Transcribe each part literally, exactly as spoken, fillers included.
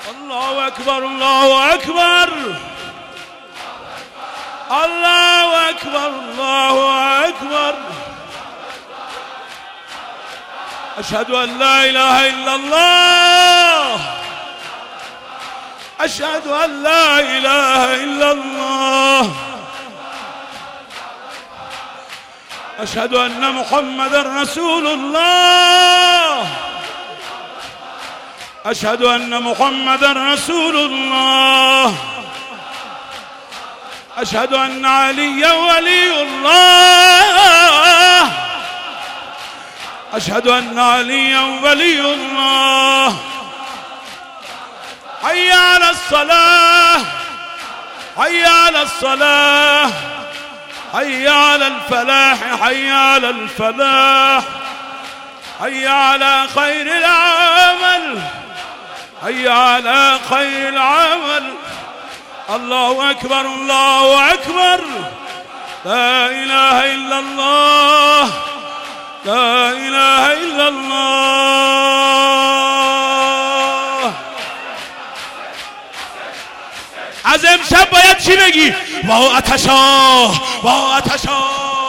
الله أكبر الله أكبر الله أكبر الله أكبر أشهد أن لا إله إلا الله أشهد أن لا إله إلا الله أشهد أن محمد رسول الله أشهد أن محمد رسول الله أشهد أن عليا ولي الله أشهد أن عليا ولي الله حي على الصلاة حي على الصلاة حي على الفلاح حي على الفلاح حي على خير العمل حي على خير العمل الله أكبر الله أكبر لا إله إلا الله لا إله إلا الله. از امشب باید چی بگی؟ وا آتشا وا آتشا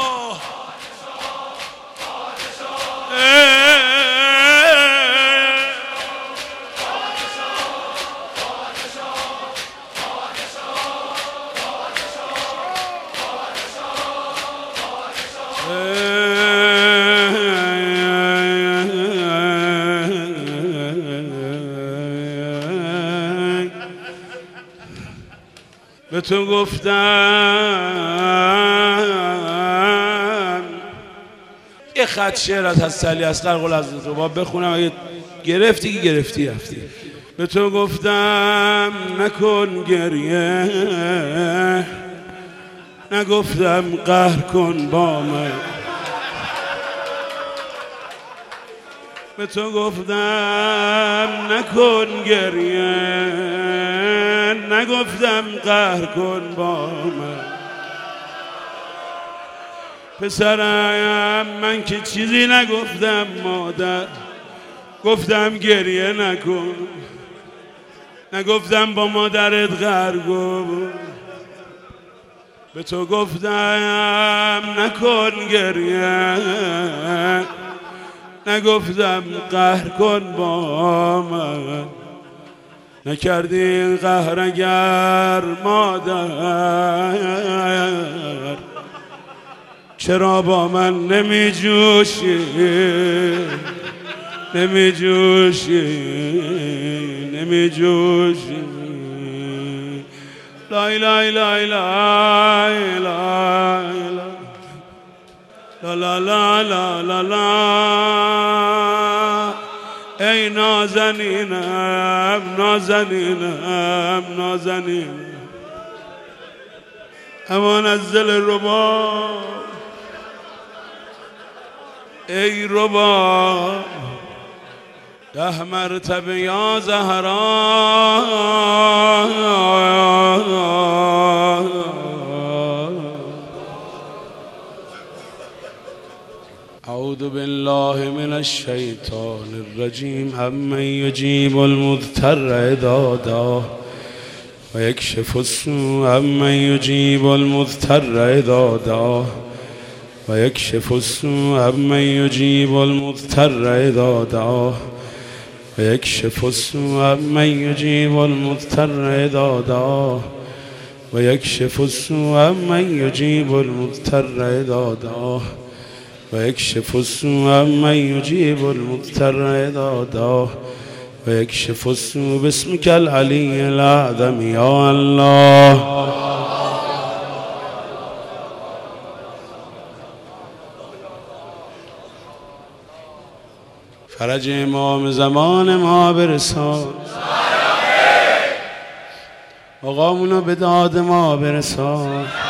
به تو گفتم یه خط شعر از حضرت علی اصغر قل حضرت رو با بخونم، اگه گرفتی که گرفتی رفتی. به تو گفتم نکن گریه، نگفتم قهر کن با من. به تو گفتم نکن گریه، نگفتم قهر کن با من. پسرم من که چیزی نگفتم مادر، گفتم گریه نکن، نگفتم با مادرت قهر کن. به تو گفتم نکن گریه، نگفتم قهر کن با من. نکردی قهر اگر مادر، چرا با من نمی جوشی نمی جوشی نمی جوشی. لا اله الا الله لا لا لا لا لا لا. ای نازنینم نازنینم نازنینم، امان از دل رباب، ای رباب ده مرتبه یا زهرا. اعوذ بالله من الشیطان الرجیم. امن یجیب المضطر اذا دعاه و یکشف السوء. امن یجیب المضطر اذا دعاه و یکشف السوء. امن یجیب المضطر اذا دعاه و یکشف السوء. امن یجیب المضطر اذا دعاه و یکشف السوء. امن یجیب المضطر اذا دعاه و یکشف السوء. امن یجیب المضطر اذا دعاه و یکشف السوء. باسمک العلی الاعظم یا الله. فرج امام زمان ما برسان، آقامونو به داد ما برسان.